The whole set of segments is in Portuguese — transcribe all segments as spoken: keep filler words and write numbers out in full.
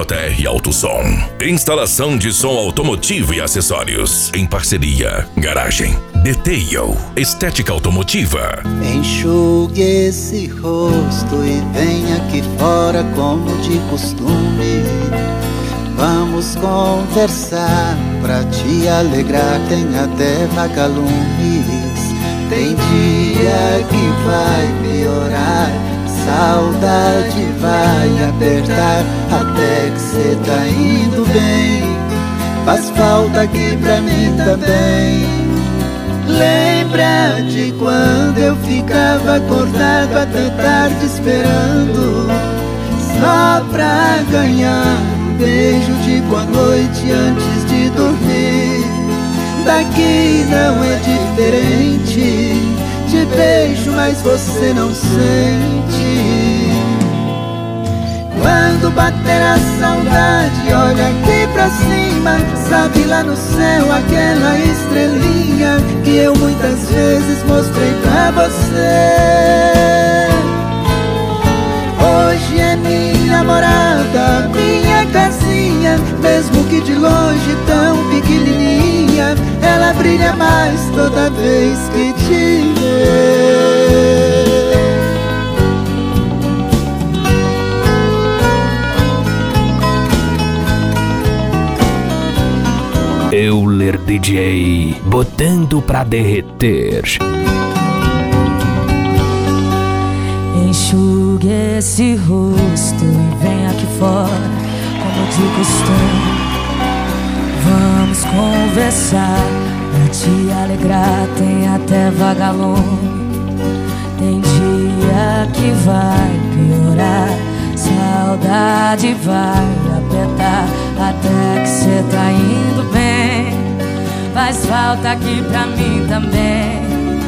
J R Autosom. Instalação de som automotivo e acessórios. Em parceria. Garagem Detail. Estética automotiva. Enxugue esse rosto e venha aqui fora como de costume. Vamos conversar pra te alegrar, tem até vagalumes. Tem dia que vai piorar, saudade vai apertar, até que cê tá indo bem. Faz falta aqui pra mim também. Lembra de quando eu ficava acordado até tarde esperando, só pra ganhar um beijo de boa noite antes de dormir. Daqui não é diferente, te beijo mas você não sente. Quando bater a saudade, olha aqui pra cima, sabe lá no céu aquela estrelinha que eu muitas vezes mostrei pra você. Hoje é minha morada, minha casinha, mesmo que de longe tão pequenininha, ela brilha mais toda vez que te vê. Euler D J, botando pra derreter. Enxugue esse rosto e vem aqui fora, como de costume. Vamos conversar, pra te alegrar, tem até vagalume. Tem dia que vai piorar, saudade vai apertar, até que cê tá indo bem. Faz falta aqui pra mim também.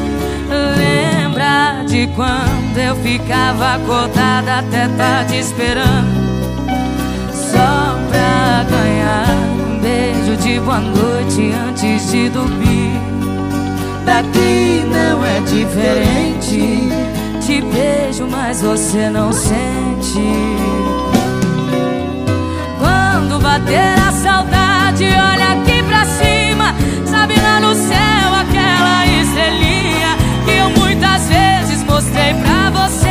Lembra de quando eu ficava acordada até tarde esperando, só pra ganhar um beijo de boa noite antes de dormir. Daqui não é diferente, te beijo mas você não sente. Quando bater a saudade, olha aqui pra cima, sabe lá no céu aquela estrelinha que eu muitas vezes mostrei pra você.